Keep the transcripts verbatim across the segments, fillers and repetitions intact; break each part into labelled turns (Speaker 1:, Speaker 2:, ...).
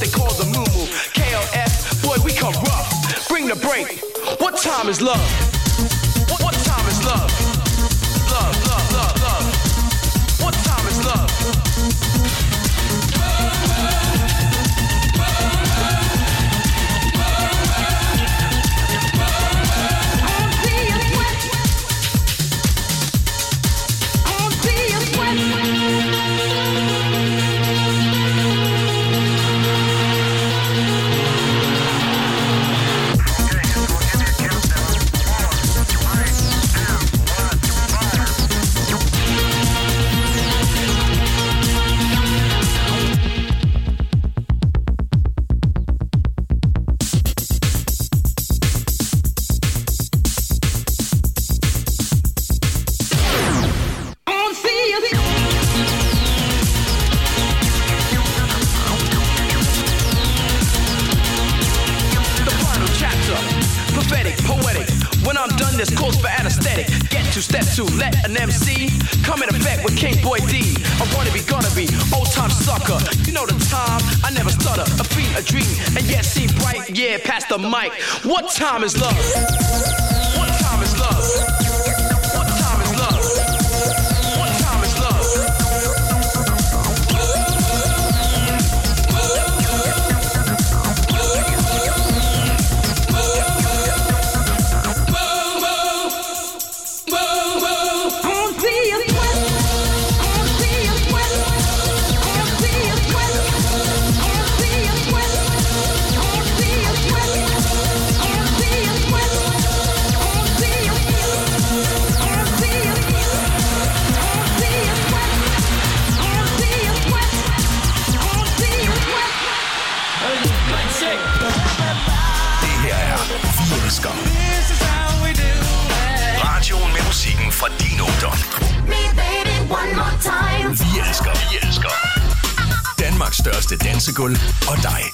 Speaker 1: they call the moo-moo. K L F, boy, we come rough. Bring the break. What time is love? What, what time is love? Love, love, love, love. What time is love?
Speaker 2: To let an M C come in effect with King Boy D. I'm gonna be, gonna be, old time sucker. You know the time, I never stutter. A feat, a dream, and yet see bright. Yeah, pass the mic. What time is love? What time is love? What time is love? What time is love?
Speaker 3: Radioen med musikken fra din ungdom. Vi elsker, vi elsker Danmarks største dansegulv og dig.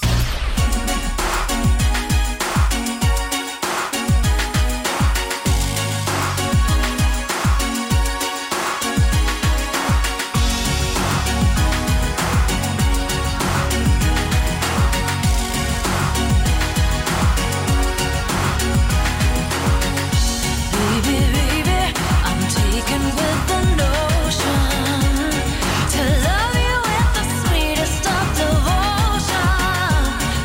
Speaker 4: To love you with the sweetest of devotion.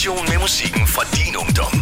Speaker 3: station med musikken fra din ungdom.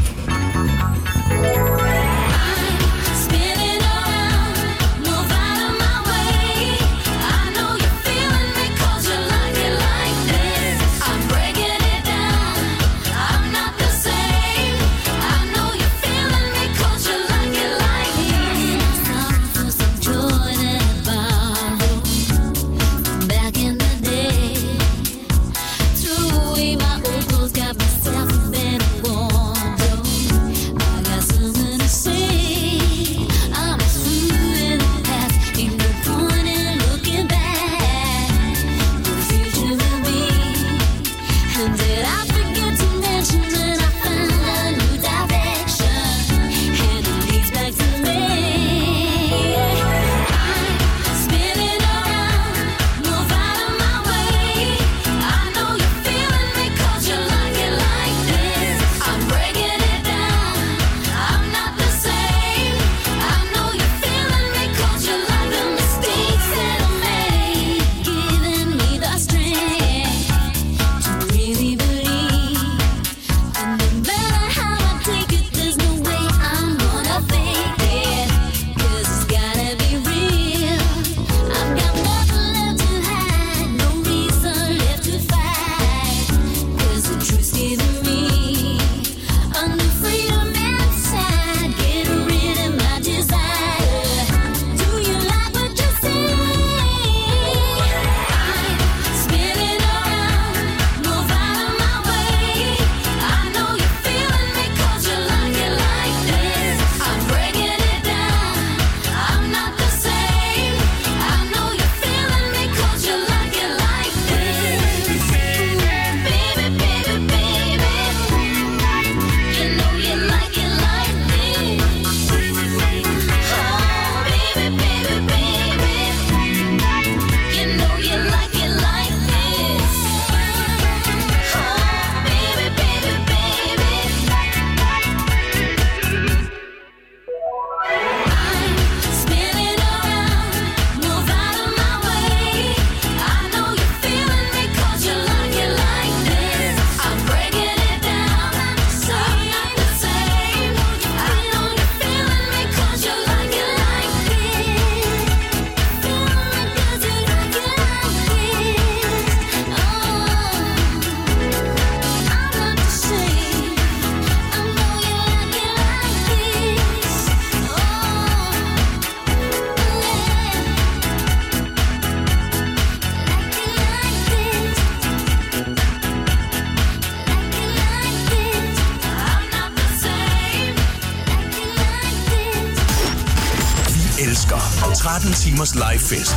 Speaker 3: tretten timers livefest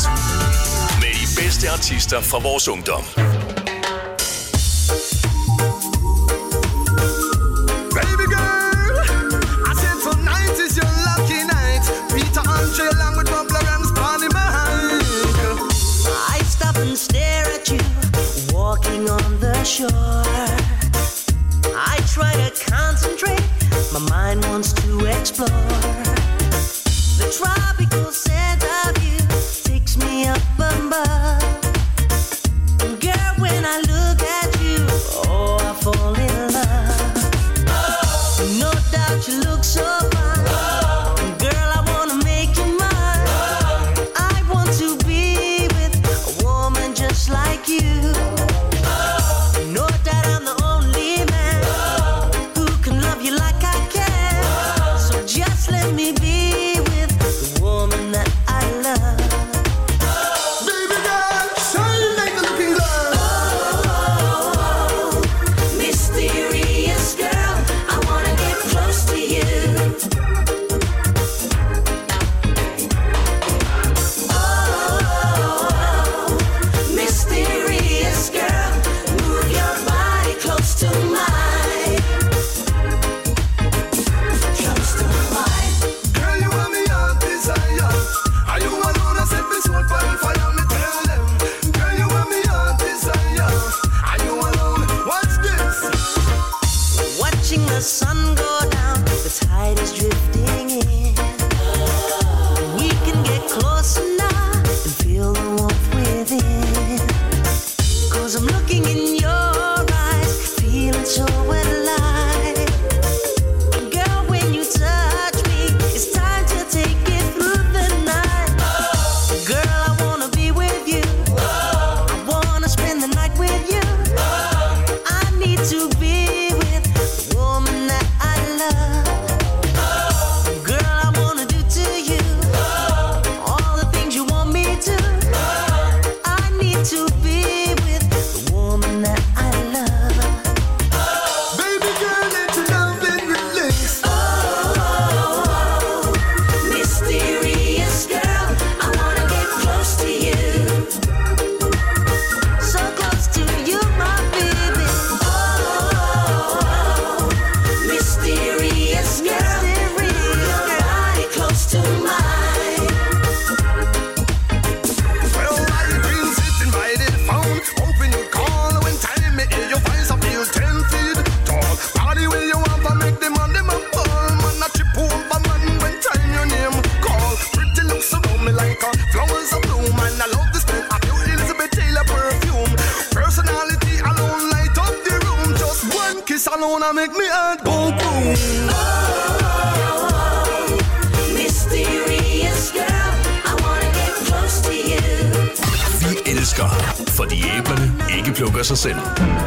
Speaker 3: med de bedste artister fra vores ungdom.
Speaker 4: Baby girl, I said tonight is your lucky night. Peter Andre along with Bubbler and Spawny behind.
Speaker 5: I stop and stare at you walking on the shore. I try to concentrate, my mind wants to explore. The tropical scent of you takes me up above. Girl, when I look at you, oh, I fall in love. Oh. No doubt you look so fine. Oh. Girl, I wanna make you mine. Oh. I want to be with a woman just like you. Oh. No doubt I'm the only man oh. who can love you like I can. Oh. So just
Speaker 4: alone I make me heart boom boom. Oh, oh, oh, mysterious girl, I wanna get close to you.
Speaker 3: Vi elsker, fordi æblerne ikke plukker sig selv.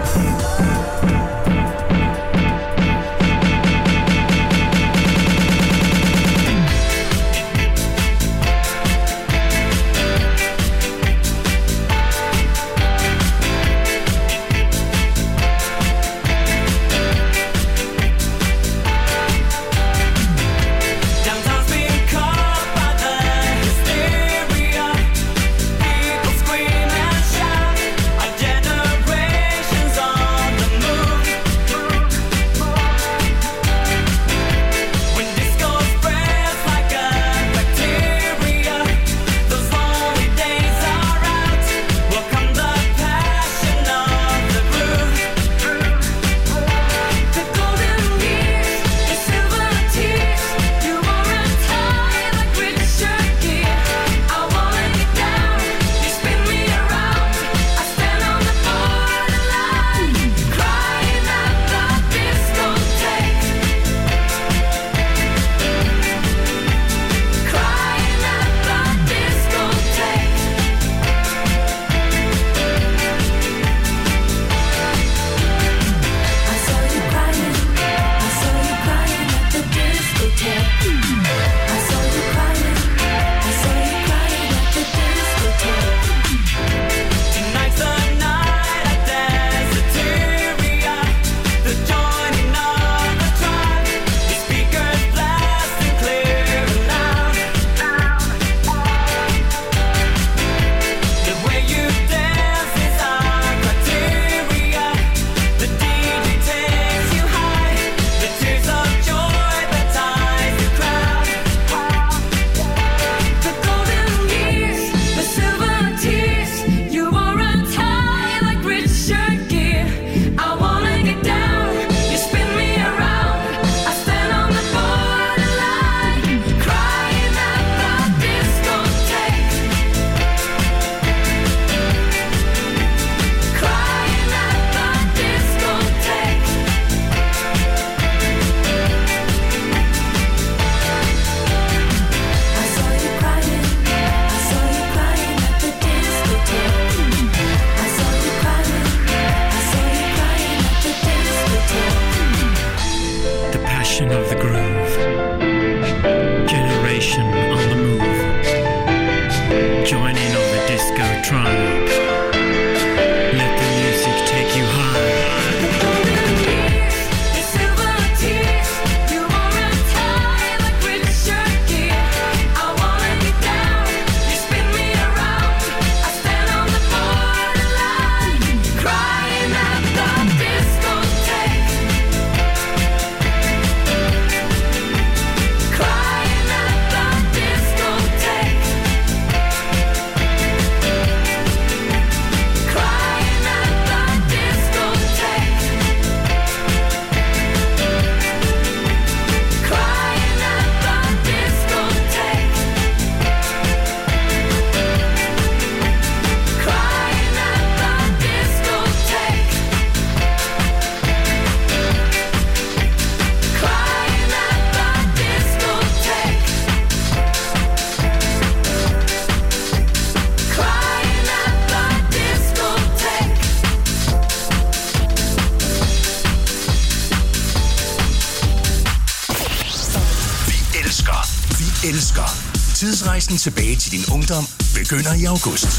Speaker 3: elsker. Tidsrejsen tilbage til din ungdom begynder i august.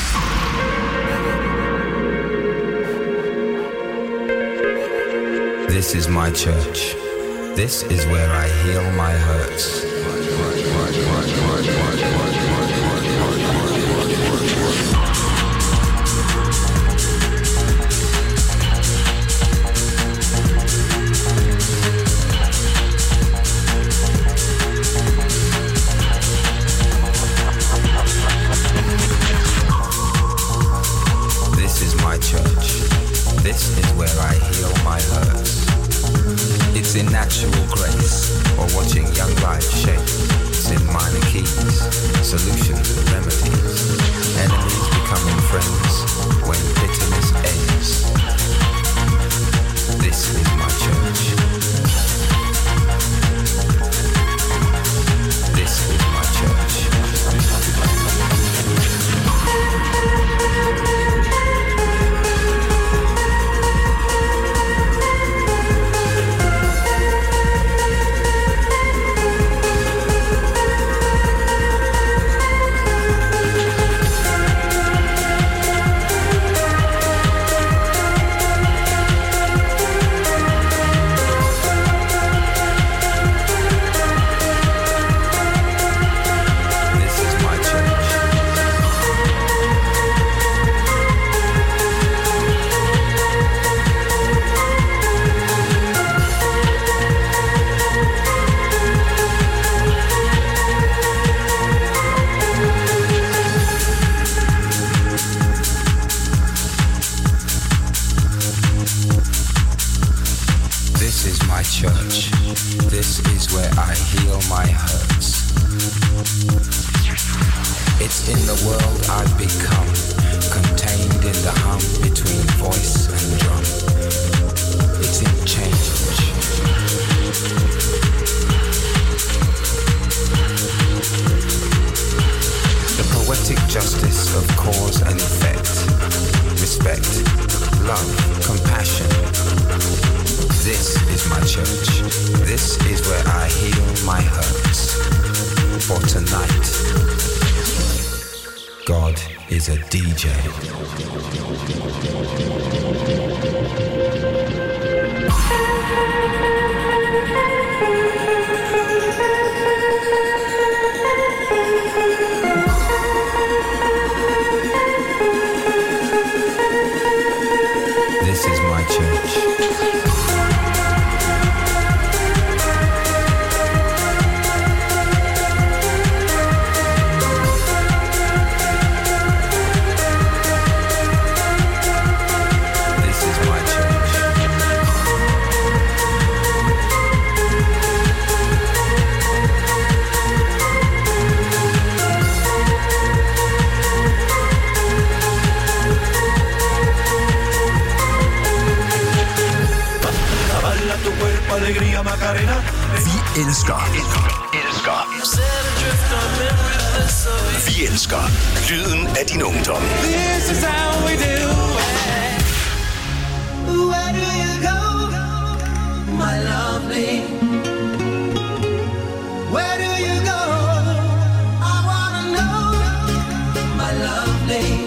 Speaker 6: This is my church. This is where I heal my hurts. This is where I heal my hurts. It's in natural grace, or watching young life shape. It's in minor keys, solutions and remedies. Enemies becoming friends when bitterness ends. This is my church. world I've become, contained in the hum between voice and drum. It's in change. The poetic justice of cause and effect, respect, love, compassion. This is my church. This is where I heal my hurts. For tonight, God is a D J. This is my church.
Speaker 3: Alegría Macarena. Vi elsker. Elsker. Vi elsker lyden af din ungdom.
Speaker 1: This is how we do it. Where do you go, my lovely? Where do you go? I wanna know, my lovely.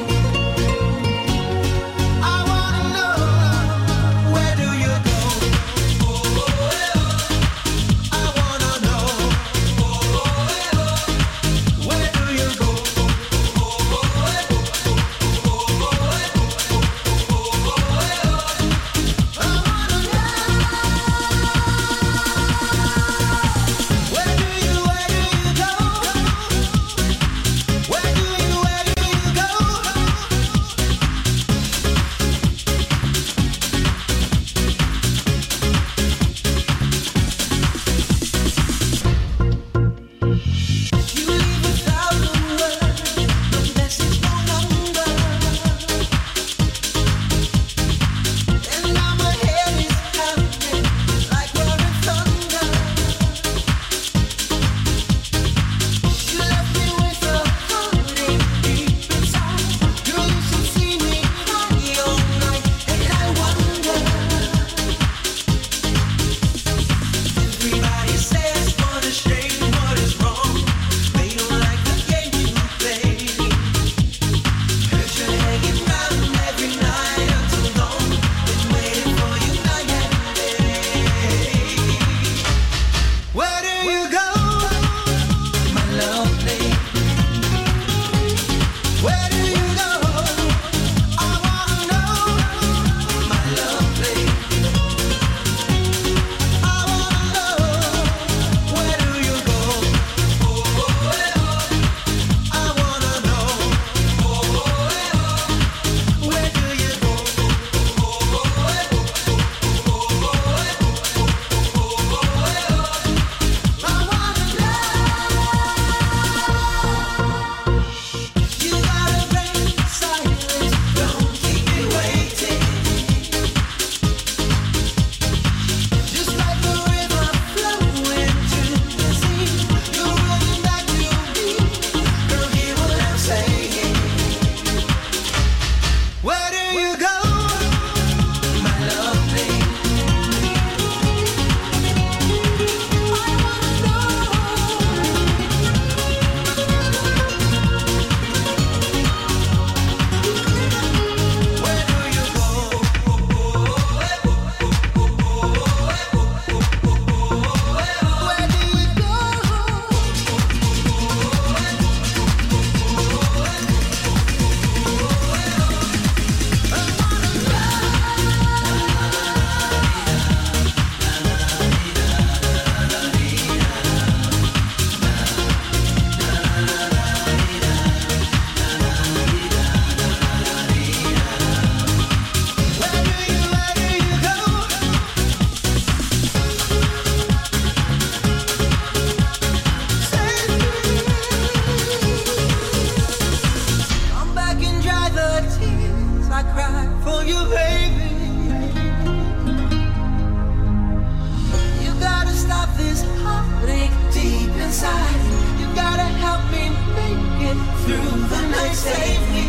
Speaker 4: and save me.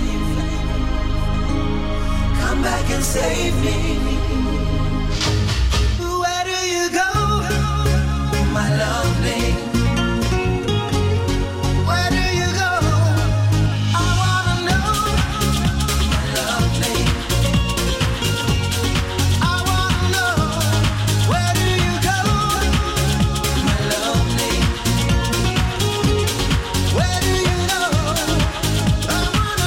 Speaker 4: Come back and save me. Where do you go, my lovely? Where do you go? I wanna know, my lovely. I wanna know, where do you go, my lovely? Where do you go? I wanna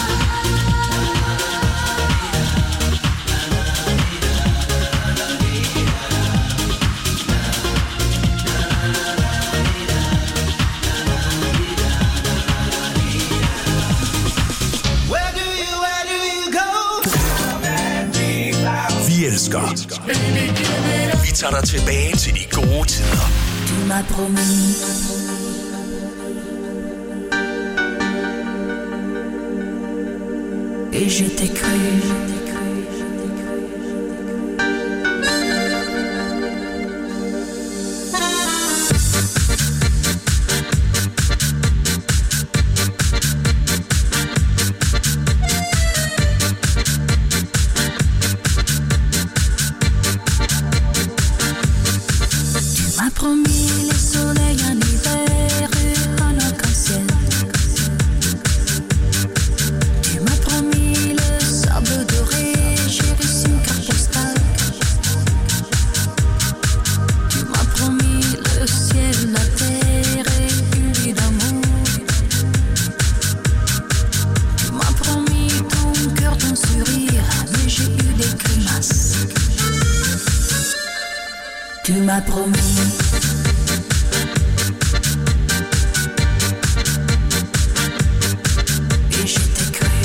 Speaker 4: Where do you, where do you go?
Speaker 3: Vi elsker. Vi tager dig tilbage til de gode tider.
Speaker 5: Tu m'as promis. Et je t'ai cru. Tu m'as promis le soleil en hiver et un arc-en-ciel. Tu m'as promis le sable doré, j'ai reçu une carte postale. Tu m'as promis le ciel, la terre et une vie d'amour. Tu m'as promis ton cœur, ton sourire, mais j'ai eu des grimaces. Tu m'as promis. Et je t'ai cru.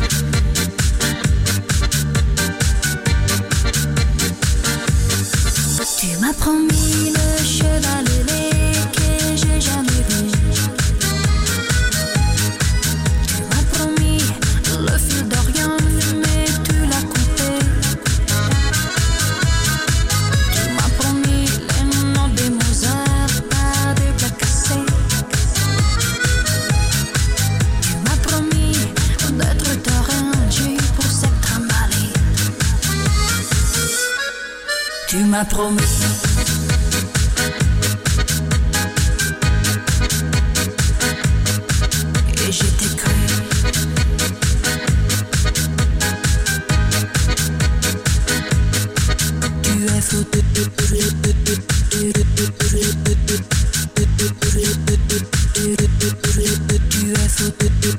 Speaker 5: Tu m'as promis le cheval ailé que j'ai jamais vu. Tu m'as promis le fil d'Orient, mais tu l'as coupé. Tu m'as promis les noms des Mozart, pas des plats cassés. Tu m'as promis d'être terrain, j'ai eu pour cette trimballée. Tu m'as promis. Et je t'ai cru. Tu es fou. Tu es fou.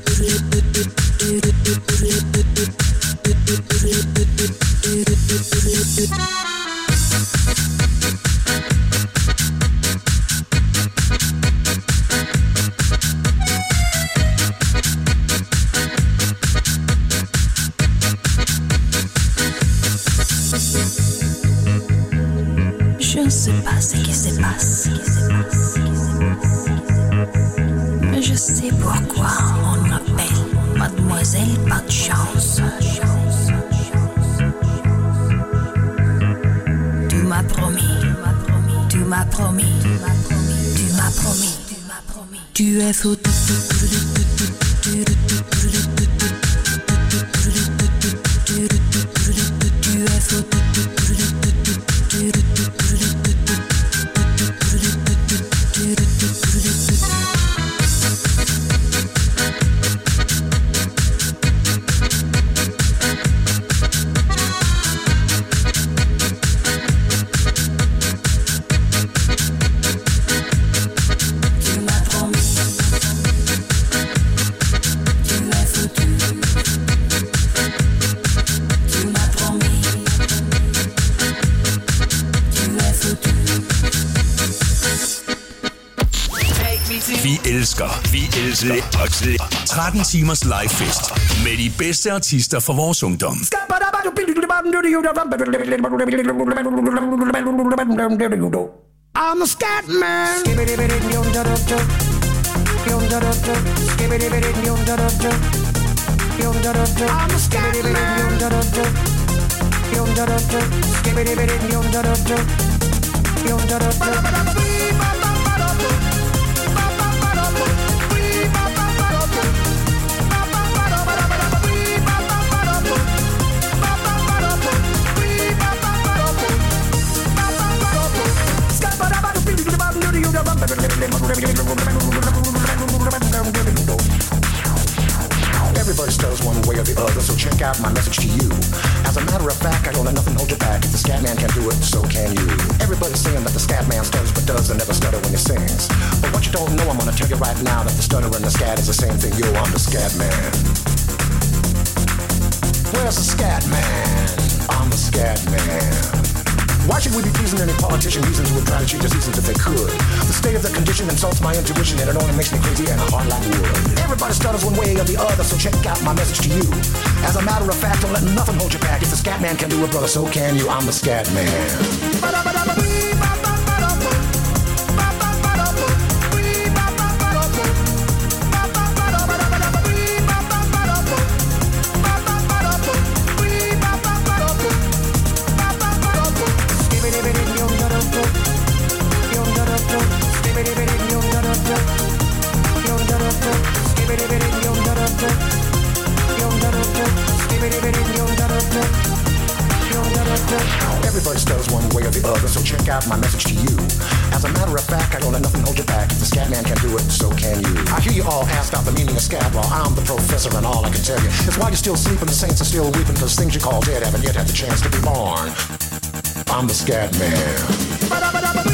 Speaker 5: Je ne sais pas ce qui se passe, mais je sais pourquoi on m'appelle Mademoiselle Pas de Chance. Tu m'as promis, tu m'as promis, tu m'as promis, tu es fou. Tu es fou. Tu m'as promis. Tu es foutu. Tu m'as promis. Tu es foutu.
Speaker 3: Vi elsker, vi elsker tretten timers livefest med de bedste artister fra vores ungdom.
Speaker 7: I'm a scat man. I'm a scat man. stutters one way or the other, so check out my message to you. As a matter of fact, I don't let nothing hold you back. If the scat man can do it, so can you. Everybody's saying that the scat man stutters but does and never stutter when he sings. But what you don't know, I'm gonna tell you right now that the stutter and the scat is the same thing. Yo, I'm the scat man. Where's the scat man? I'm the scat man. Why should we be pleasing any politician reasons who would try to cheat the seasons if they could? The state of the condition insults my intuition and it only makes me crazy and a heart like wood. Everybody stutters one way or the other, so check out my message to you. As a matter of fact, don't let nothing hold you back. If the scat man can do it, brother, so can you. I'm the scat man. Everybody stutters one way or the other, so check out my message to you. As a matter of fact, I don't let nothing hold you back. If the scat man can do it, so can you. I hear you all ask out the meaning of scat. Well, I'm the professor and all I can tell you is why you're still sleeping, the saints are still weeping, because things you call dead haven't yet had the chance to be born. I'm the scat man.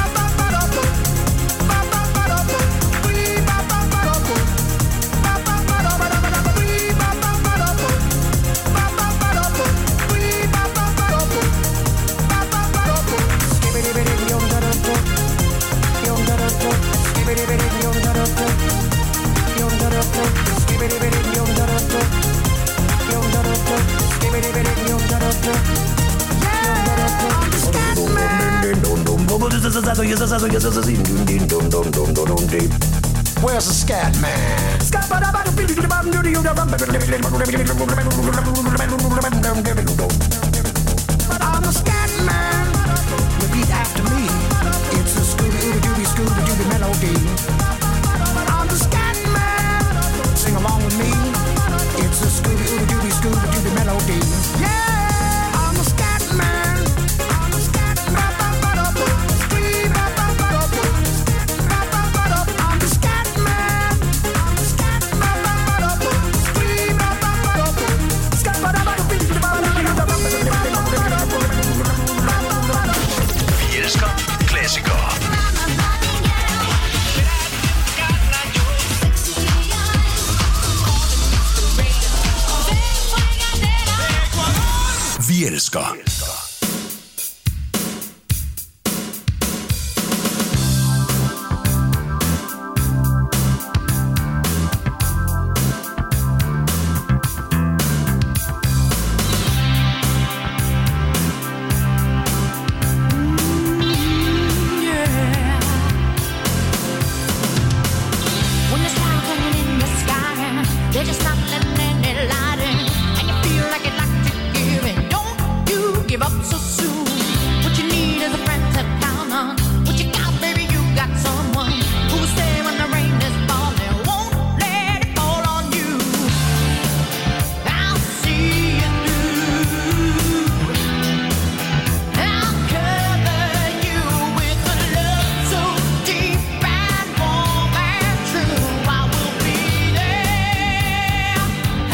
Speaker 7: Where's the scat man? I'm the scat man. Repeat after me. It's a Scooby-Dooby, Scooby-Dooby melody. I'm the scat man. Sing along with me. It's a Scooby-Dooby, Scooby-Dooby melody. Yeah, I'm the scat man. I'm the scat man. I'm the scat man. I'm the scat
Speaker 3: Vi elsker klassikere. Vi elsker.
Speaker 8: Give up so soon. What you need is a friend to count on. What you got, baby, you got someone who'll stay when the rain is falling, won't let it fall on you. I'll see you through. I'll cover you with a love so deep and warm and true. I will be there.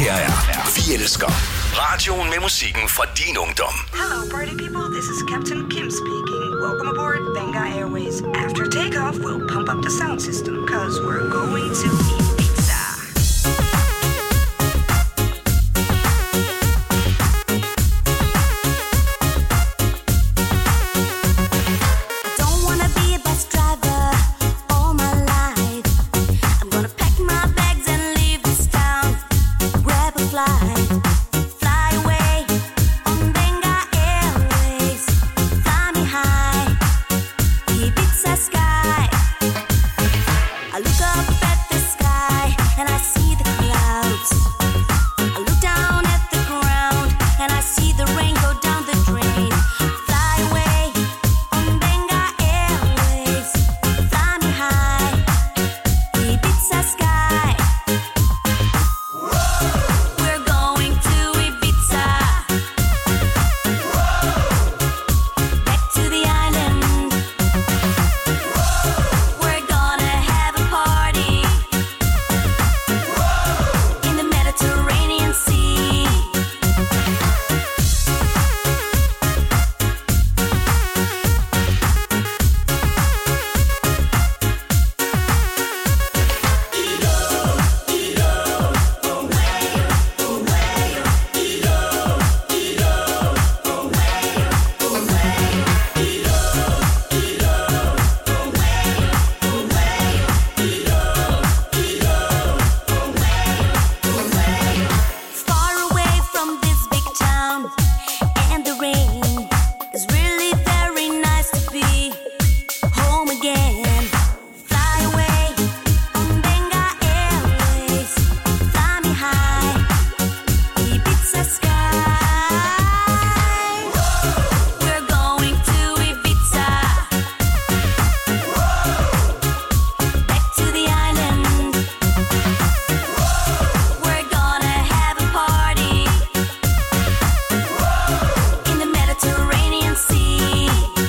Speaker 3: her er Vi Elsker. Radioen med musikken fra din ungdom.
Speaker 9: Hello, party people. This is Captain Kim speaking. Welcome aboard Benga Airways. After takeoff, we'll pump up the sound system, cause we're going to eat pizza.
Speaker 4: I look up at the sky and I see the clouds. I look down at the ground and I see the rain go down the drain. Fly away on Benga Airways. Fly me high, Ibiza sky. We're going to Ibiza. Back to the island. We're gonna have a party in the Mediterranean Sea. Far away from this big town and the rain. It's really very nice to be home again. Fly away on Benga Airways. Fly me high, Ibiza sky. We're going to Ibiza. Back to the island. We're gonna have a party in the Mediterranean Sea.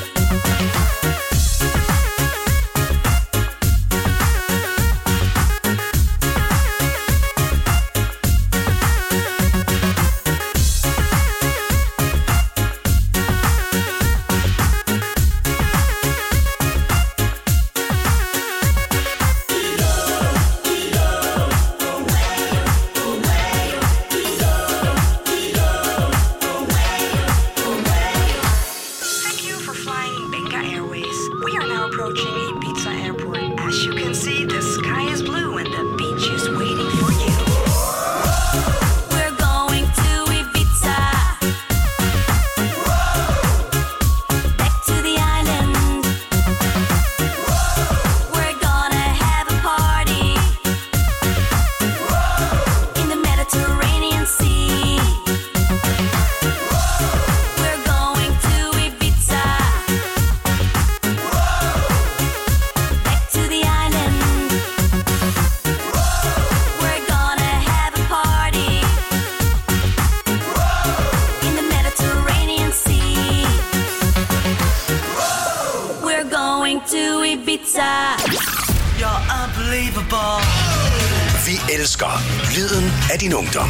Speaker 9: Thank you for flying Benga Airways. We are now approaching Ibiza Airport. As you can see, the sky is blue and the beach is waiting for you.
Speaker 4: We're going to Ibiza. Back to the island. We're gonna have a party in the Mediterranean Sea. We're going to Ibiza. Back to the island. We're gonna have a party in the Mediterranean Sea. We're going to Ibiza.
Speaker 2: You're unbelievable.
Speaker 3: Vi elsker lyden af din ungdom.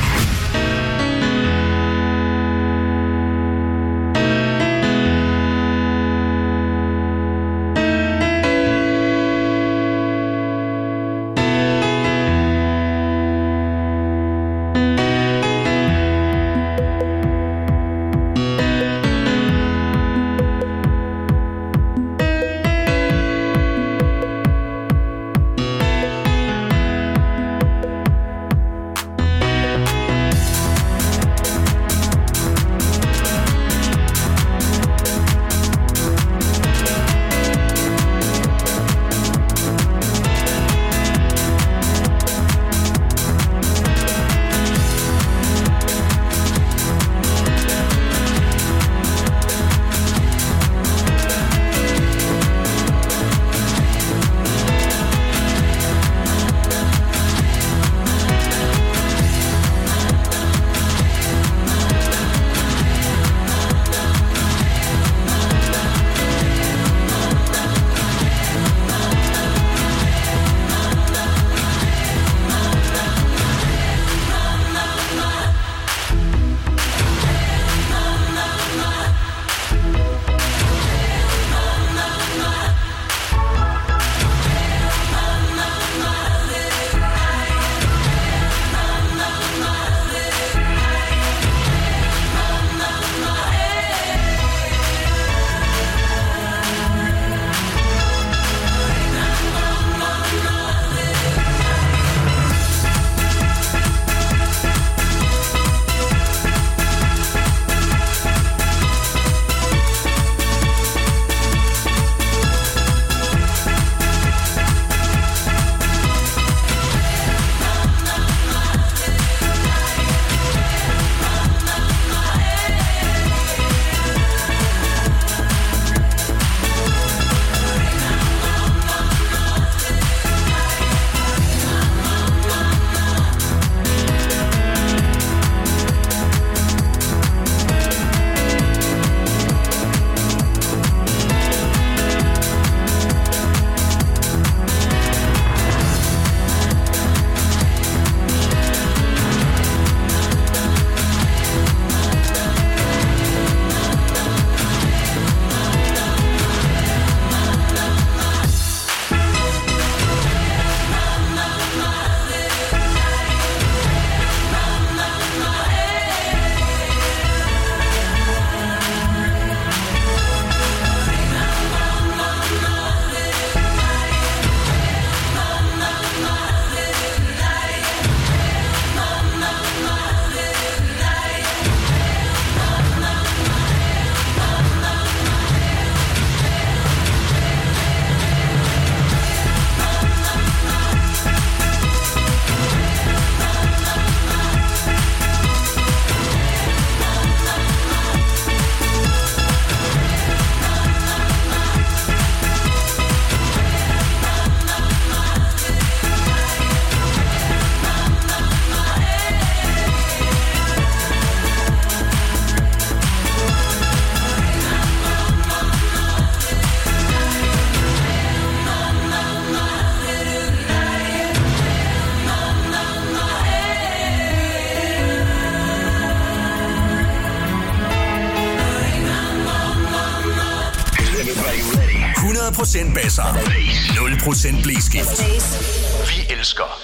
Speaker 3: procent basser. nul procent blæskift. Vi elsker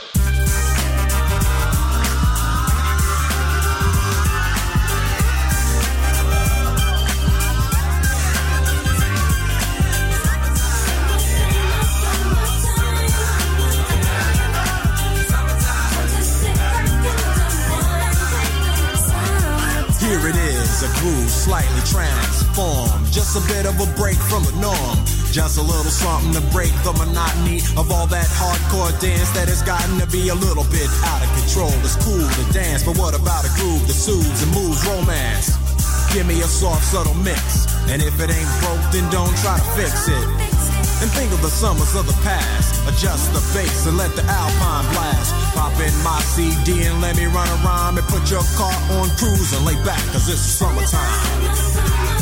Speaker 10: Here it is, a groove slightly transformed. Just a bit of a break from the norm. Just a little something to break the monotony of all that hardcore dance that has gotten to be a little bit out of control. It's cool to dance, but what about a groove that soothes and moves romance? Give me a soft, subtle mix. And if it ain't broke, then don't try to fix it. And think of the summers of the past. Adjust the bass and let the alpine blast. Pop in my C D and let me run a rhyme and put your car on cruise and lay back, cause it's summertime.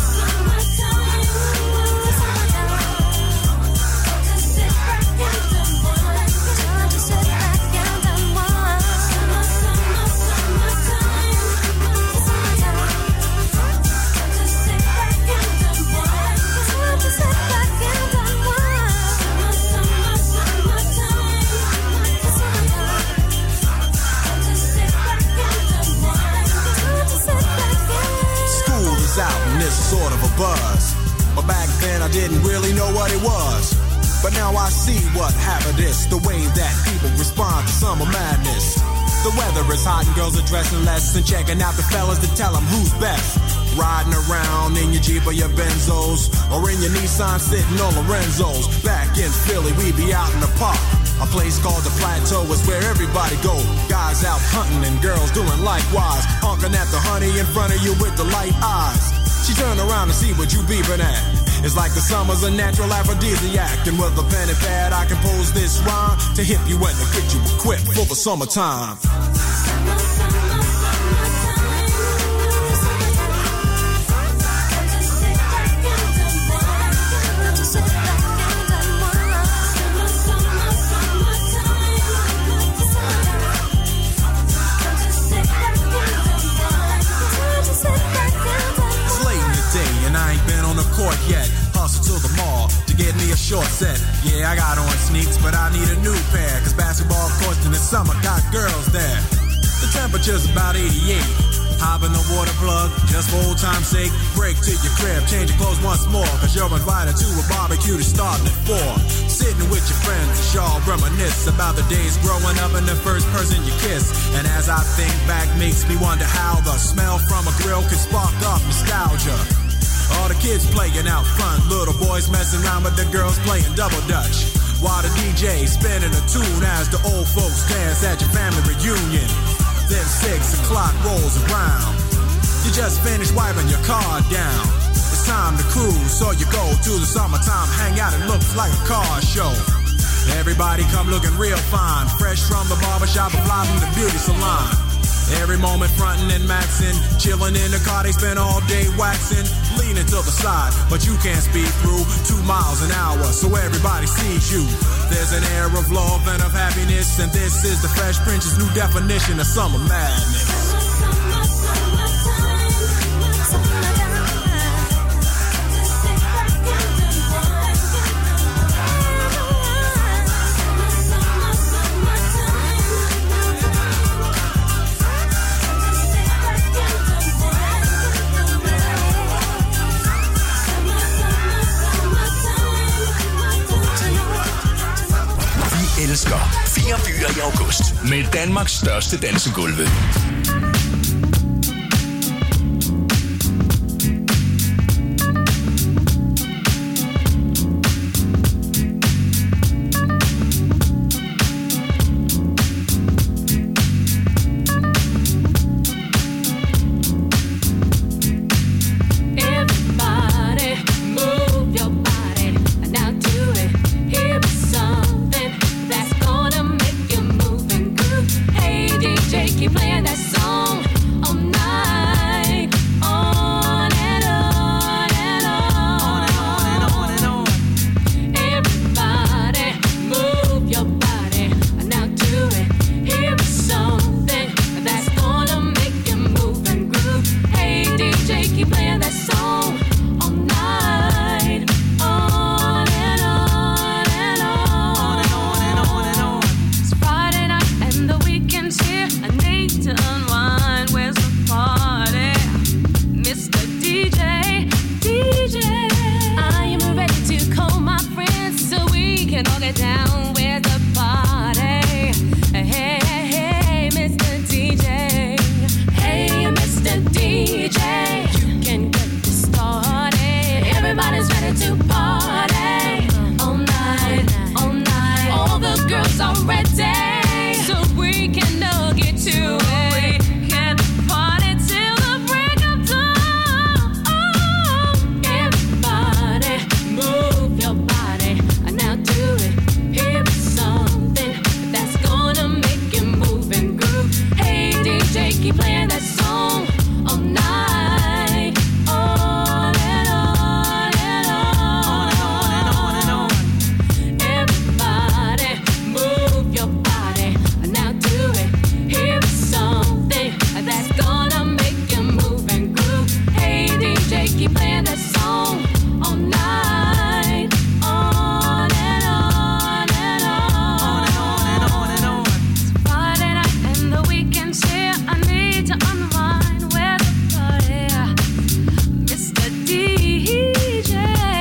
Speaker 10: Sort of a buzz, but back then I didn't really know what it was. But now I see what happened is the way that people respond to summer madness. The weather is hot and girls are dressing less and checking out the fellas to tell them who's best. Riding around in your Jeep or your Benzos, or in your Nissan sitting on Lorenzo's. Back in Philly, we be out in the park. A place called the Plateau is where everybody go. Guys out hunting and girls doing likewise. Honking at the honey in front of you with the light eyes. She turn around and see what you beeping at. It's like the summer's a natural aphrodisiac. And with a pen and pad I compose this rhyme to hip you and to get you equipped for the summertime. Court yet, hustle to the mall to get me a short set. Yeah, I got on sneaks, but I need a new pair, cause basketball courts in the summer got girls there. The temperature's about eighty-eight. Hop in the water plug, just for old time's sake. Break to your crib, change your clothes once more, cause you're invited to a barbecue to start at four. Sitting with your friends, y'all reminisce about the days growing up and the first person you kiss. And as I think back, makes me wonder how the smell from a grill could spark up nostalgia. All the kids playing out front, little boys messing around with the girls playing double dutch. While the D J spinning a tune as the old folks dance at your family reunion. Then six o'clock rolls around. You just finished wiping your car down. It's time to cruise, so you go to the summertime hangout. It looks like a car show. Everybody come looking real fine, fresh from the barbershop or fly from the beauty salon. Every moment frontin' and maxin', chillin' in the car, they spend all day waxin', leanin' to the side, but you can't speed through two miles an hour, so everybody sees you. There's an air of love and of happiness, and this is the Fresh Prince's new definition of summer madness.
Speaker 3: Elsker fire byer i august med Danmarks største dansegulve.
Speaker 8: Keep playing that song.
Speaker 11: J keep playing that song all night, on and on and on, on and on and on. Everybody, move your body, now do it. Here's something that's gonna make you move and groove. Hey D J, keep playing that song all night, on and on and on, on and on and on. It's Friday night and the weekend's here. I need to unwind. Where's the party, Mister D J?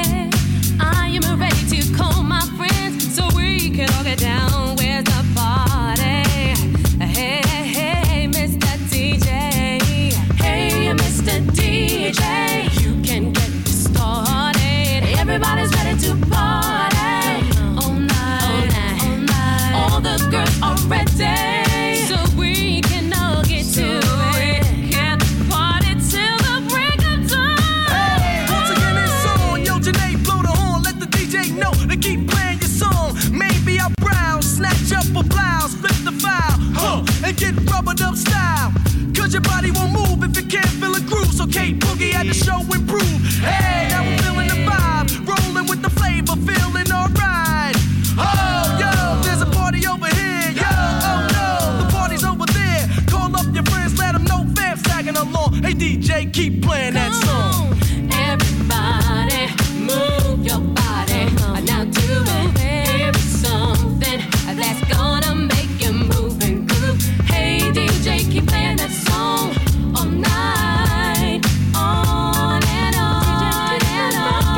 Speaker 11: I am ready to call my friends so we can all get down. Where's the party? Hey, hey, hey, Mister D J. Hey, Mister D J, you can get this started. Everybody's ready to party all night, all night, all night. All the girls are ready, so we can all get to it. Get the party till the break of dawn.
Speaker 2: Hey, once again it's on. Yo, Janae, blow the horn. Let the D J know to keep playing your song. Maybe I'll browse, snatch up a blouse, flip the file, huh, and get rubbered up style. Cause your body won't move if it can't feel a groove. So Kate Boogie had the show improve. Hey, now we're feeling the vibe, rolling with the flavor, feeling alright. Oh, yo, there's a party over here. Yo, oh no, the party's over there. Call up your friends, let them know fam's tagging along. Hey D J, keep playing that song.
Speaker 11: Everybody, move your body, now do it. Here's something that's gonna make you move and groove. Hey D J, keep playing that song all night, on and on and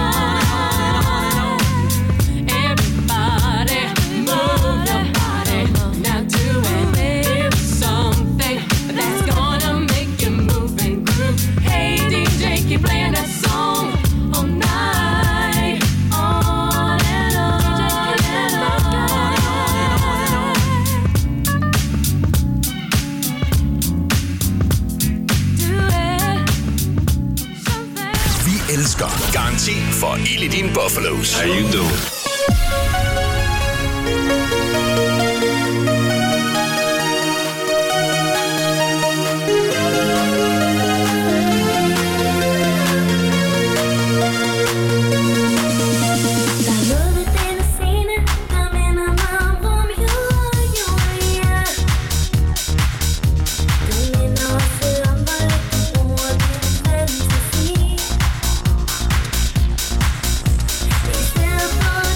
Speaker 11: on. Everybody, move your body, now do it. Here's something that's gonna make you move and groove. Hey D J, keep playing that song all night, on and on and
Speaker 3: Vi elsker Garanti for ild i dine Buffalos.
Speaker 12: How you doing?
Speaker 4: Step on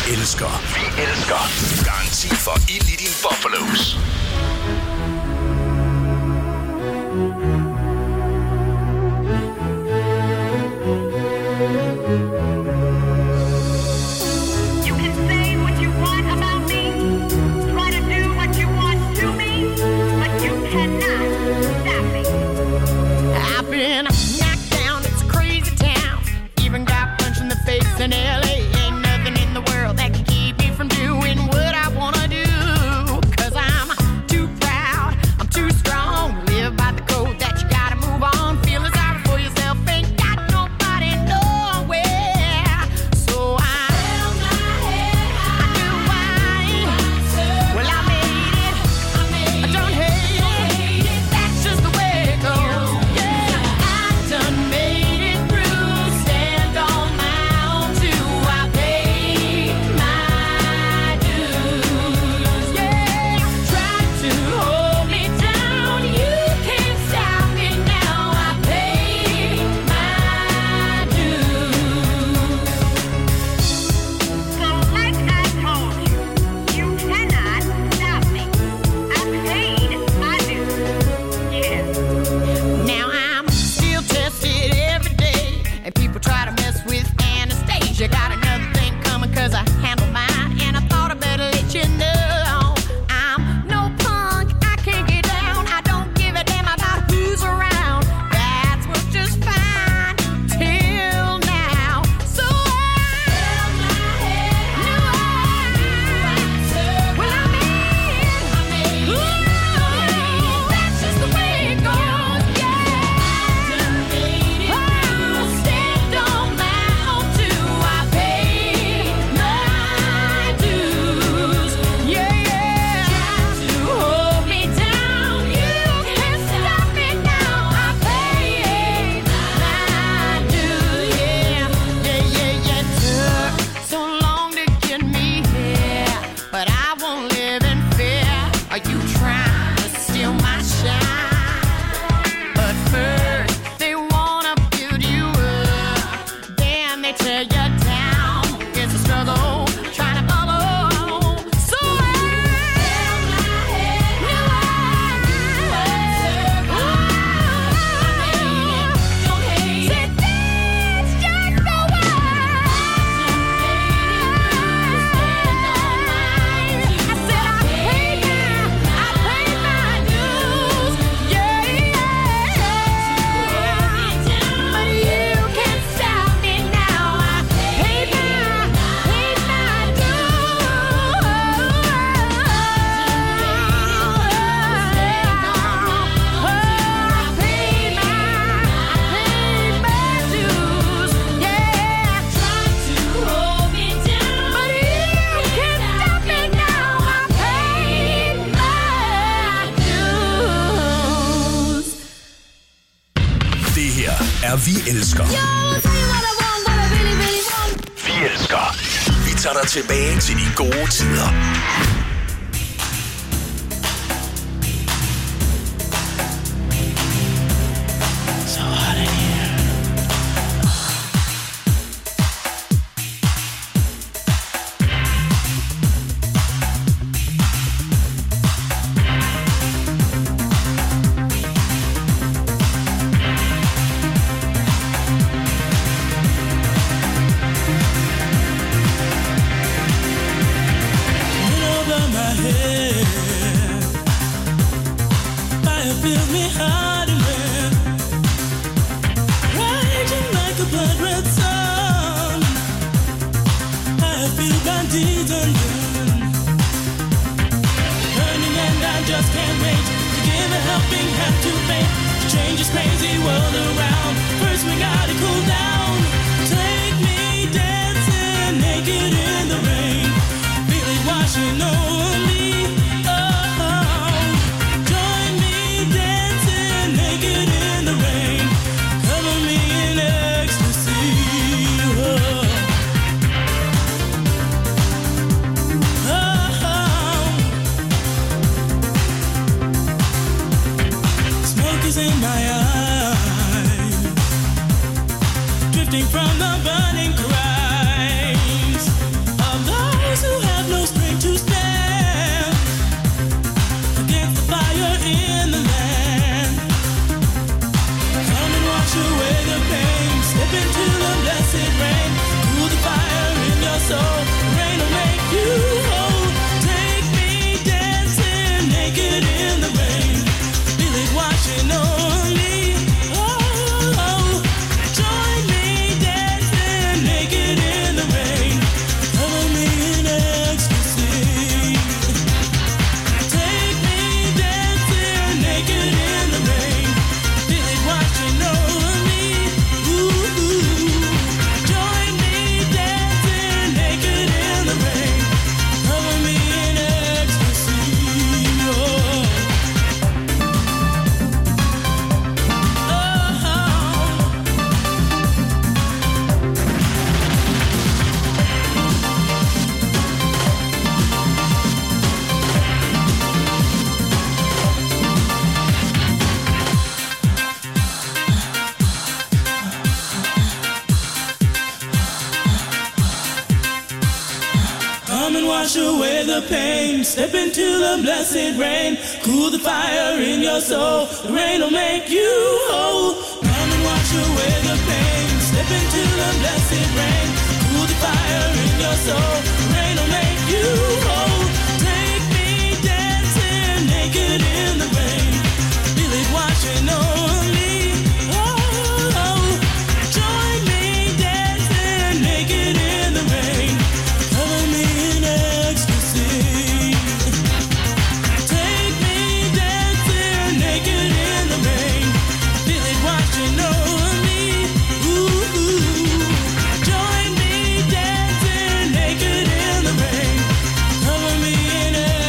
Speaker 3: elsker. Vi elsker. Garanti for ild i din Buffalos.
Speaker 8: In L A ain't nothing in the world that can keep me from doing what I wanna do. 'Cause I'm too proud, I'm too strong. Live by the code that you gotta move on. Feeling sorry for yourself, ain't got nobody nowhere. So I held my head high. I knew I, well I made it, I don't hate it, that's just the way it goes. Yeah, I done made it through, stand on my you got another thing coming 'cause I handle mine, and I thought I better let you know I'm no punk, I can't get down, I don't give a damn about who's around. That's what's just fine till now. So I held my head high. Well I made it, ooh, that's just the way it goes. Yeah, I made it through, stand on my own too.
Speaker 3: Er Vi Elsker. Vi elsker. Vi tager dig tilbage til de gode tider.
Speaker 1: So hot in here.
Speaker 12: From the burning cries of Come and wash away the pain. Step into the blessed rain. Cool the fire in your soul. The rain will make you whole. Come and wash away the pain. Step into the blessed rain. Cool the fire in your soul.